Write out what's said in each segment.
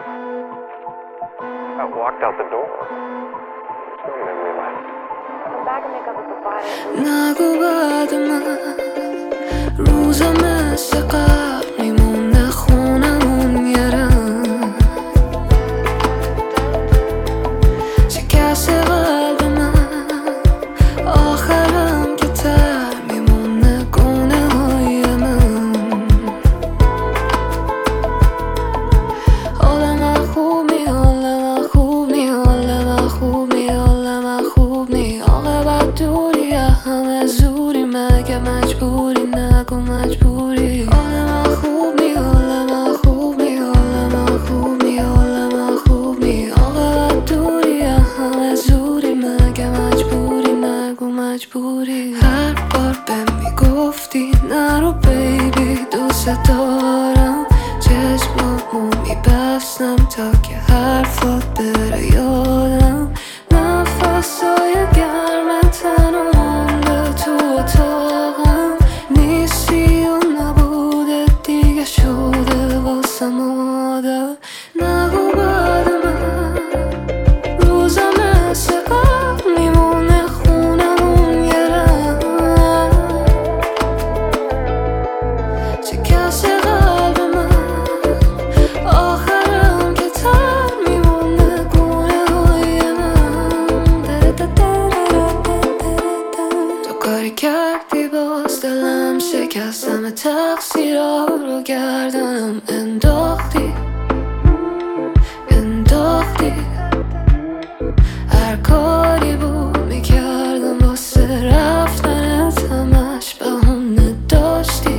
I walked out the door. And then we left. Come back and make up with the fire. نگو بعد من روزا مثل قبل میمونه خونمون یرم شکست قلب من آخرم که تر میمونه گونه های من حال من خوب نی حال من خوب نی حال من خوب نی حال من خوب نی عاقبت دوری همه زوری مگه مجبوری نگو مجبوری حال من خوب نی حال من خوب نی حال من خوب نی حال من خوب نی عاقبت دوری همه زوری مگه مجبوری نگو مجبوری هر بار بهم میگفتی نرو بیبی دوست دارم چشمامو میبستم تا که حرفات بره یادم نفسای گرم تنم به تو اتاقم نیستی و نبوده دیگه شده واسم عادت نگو بعد من روزا مثل قبل میمونه خونمون یرم شکست قلب من آخرم که تر میمونه گونه های من تو کاری کردی باز دلم شکستم تقصیرها رو گردنم انداختی انداختی هر کاری بود میکردم واسه رفتنت همش بهونه داشتی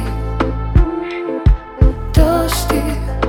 داشتی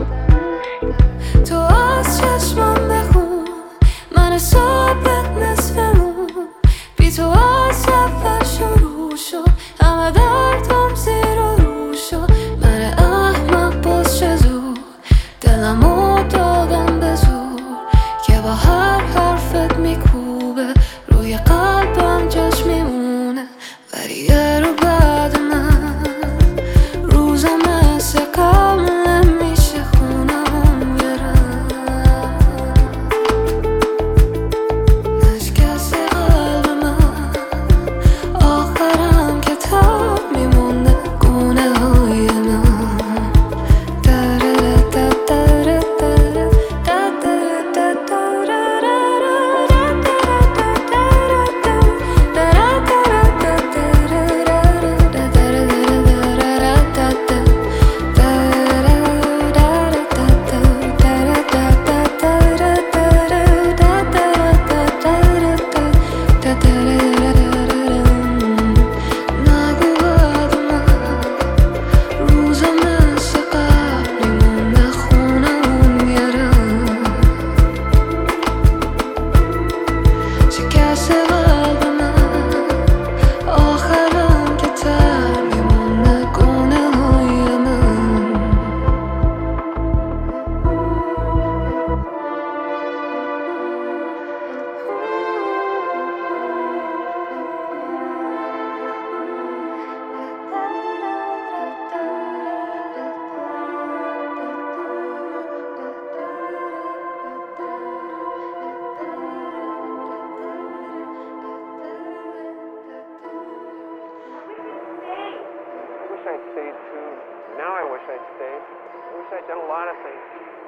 تو از چشمم بخون من حسابت نصفمون بی تو از سفر شروع شد همه دردم زیر و رو شد من احمق باز چه زود دلمو دادم به زور که با هر حرفت میکوبه روی قلبم جاش میمونه ولی یه رو بعد من روزا مثل قبل نمیشه خونم برم نشکست قلب من آخرم که تر میمونه گونه های من نگو بعد من روزا مثل قبل میمونه خونمون یرم شکست قلب من آخرم که تر میمونه گونه های من I wish I'd stayed too. Now I wish I'd stayed. I wish I'd done a lot of things.